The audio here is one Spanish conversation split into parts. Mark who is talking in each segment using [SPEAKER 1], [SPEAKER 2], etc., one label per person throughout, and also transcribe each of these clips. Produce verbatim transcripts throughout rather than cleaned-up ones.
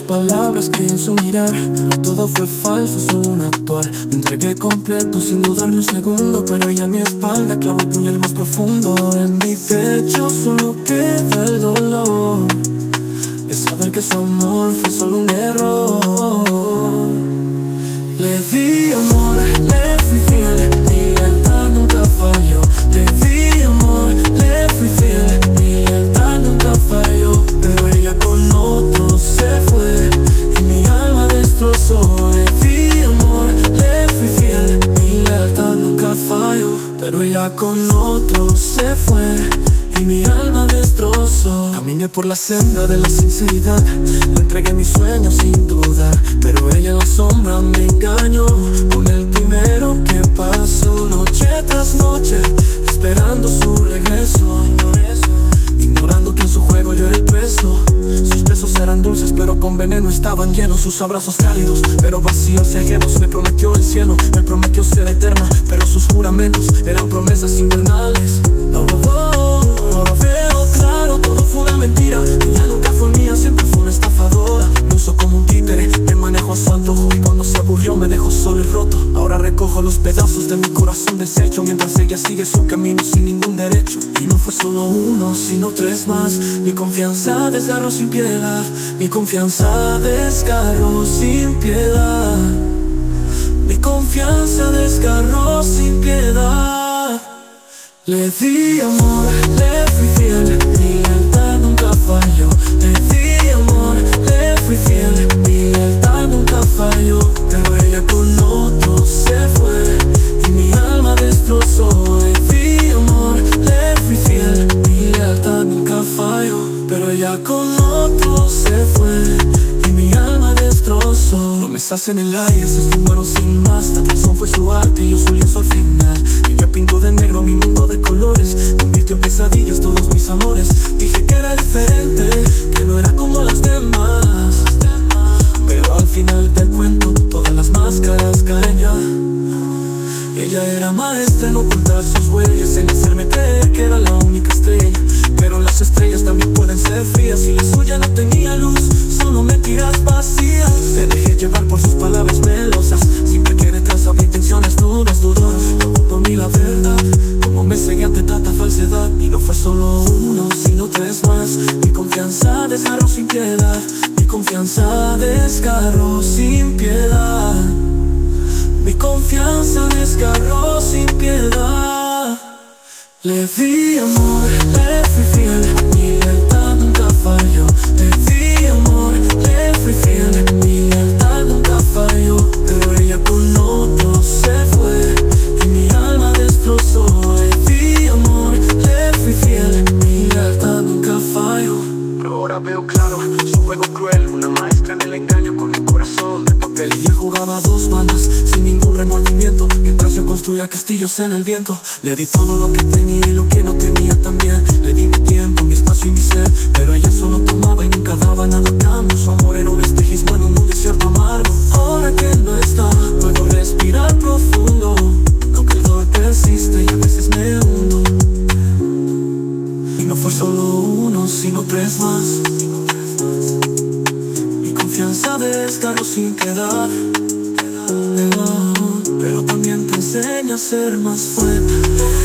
[SPEAKER 1] palabras que en su mirar todo fue falso, solo un actuar. Me entregué completo sin dudar ni un segundo, pero ella en mi espalda clavó el puñal más profundo. En mi pecho solo queda el dolor de saber que su amor fue solo un error. Le di amor, le fui fiel, mi lealtad nunca falló. Le di amor, le fui fiel, mi lealtad nunca falló. Pero ella con otro se fue y mi alma destrozó. Le di amor, le fui fiel, mi lealtad nunca falló. Pero ella con otro se fue y mi alma destrozó. Caminé por la senda de la sinceridad, le entregué mis sueños sin dudar, pero ella en la sombra me engañó con el primero que pasó. Noche tras noche, esperando su regreso, ignorando que en su juego yo era el peso. Sus besos eran dulces pero con veneno estaban llenos, sus abrazos cálidos pero vacíos ciegos. Me prometió el cielo, me prometió ser eterna, pero sus juramentos eran promesas invernales. No, no, ahora veo claro, todo fue una mentira. Ella nunca fue mía, siempre fue una estafadora. Me usó como un títere, me manejó a su antojo, y cuando se aburrió me dejó solo y roto. Ahora recojo los pedazos de mi corazón deshecho, mientras ella sigue su camino sin ningún derecho. Y no fue solo uno, sino tres más. Mi confianza desgarró sin piedad, mi confianza desgarró sin piedad, mi confianza desgarró sin piedad. Le di amor, le fui fiel, mi lealtad nunca falló. Le di amor, le fui fiel, mi lealtad nunca falló. Pero ella con otro se fue y mi alma destrozó. Le di amor, le fui fiel, mi lealtad nunca falló. Pero ella con otro se fue y mi alma destrozó. Promesas en el aire se esfumaron sin más. La canción fue su arte y yo su lienzo al final. Ella pintó de negro mi mundo de colores, convirtió en pesadillas todos mis amores. Dije que era diferente, que no era como las demás, pero al final del cuento todas las máscaras caen ya. Ella era maestra en ocultar sus huellas, en hacerme creer que era la única estrella. Pero las estrellas también pueden ser frías, y la suya no tenía luz, solo mentiras vacías. Me dejé llevar por sus palabras melosas, siempre que detrás había intenciones duras, dudas. No pudo ni la verdad, como me seguí ante tanta falsedad. Y no fue solo uno, sino tres más. Mi confianza desgarró sin piedad, mi confianza desgarró sin piedad, mi confianza desgarró sin piedad. Le di amor, le fui fiel, mi lealtad nunca falló. Le di amor, le fui fiel, mi lealtad nunca falló. Pero ella con otro se fue y mi alma destrozó. Le di amor, le fui fiel, mi lealtad nunca falló. Pero ahora veo claro, su juego cruel, una maestra en el engaño con mi corazón de papel. Y ella jugaba a dos bandas sin ningún remordimiento, mientras yo construía castillos en el viento. Le di todo lo que tenía y lo que no tenía también. Le di mi tiempo, mi espacio y mi ser, pero ella solo tomaba y nunca daba nada a cambio. Su amor era un espejismo en un desierto amargo. Ahora que él no está, puedo respirar profundo, aunque el dolor persiste y a veces me hundo. Y no fue solo uno, sino tres más. Mi confianza desgarró sin piedad, pero también te enseña a ser más fuerte.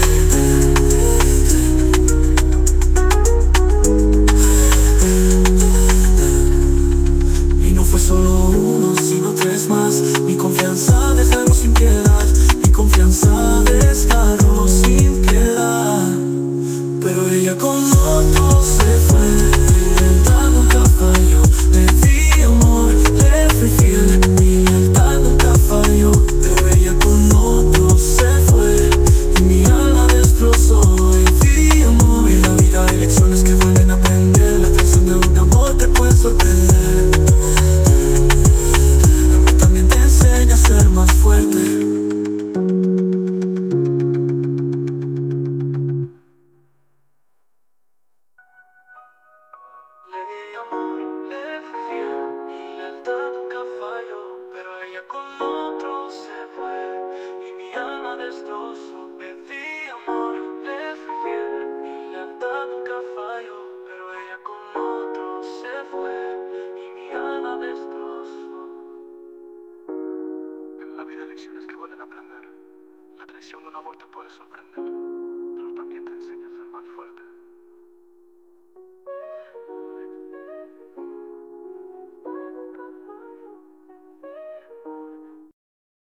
[SPEAKER 1] Y no fue solo uno, sino tres más. Mi confianza desgarró sin piedad, mi confianza desgarró sin piedad. Pero ella con otro se fue, mi lealtad nunca falló. Le di amor, le fui fiel, mi lealtad nunca falló. Pero ella con otro se fue y mi alma hacen aprender. La traición de un amor te puede sorprender, pero también te enseña a ser más fuerte.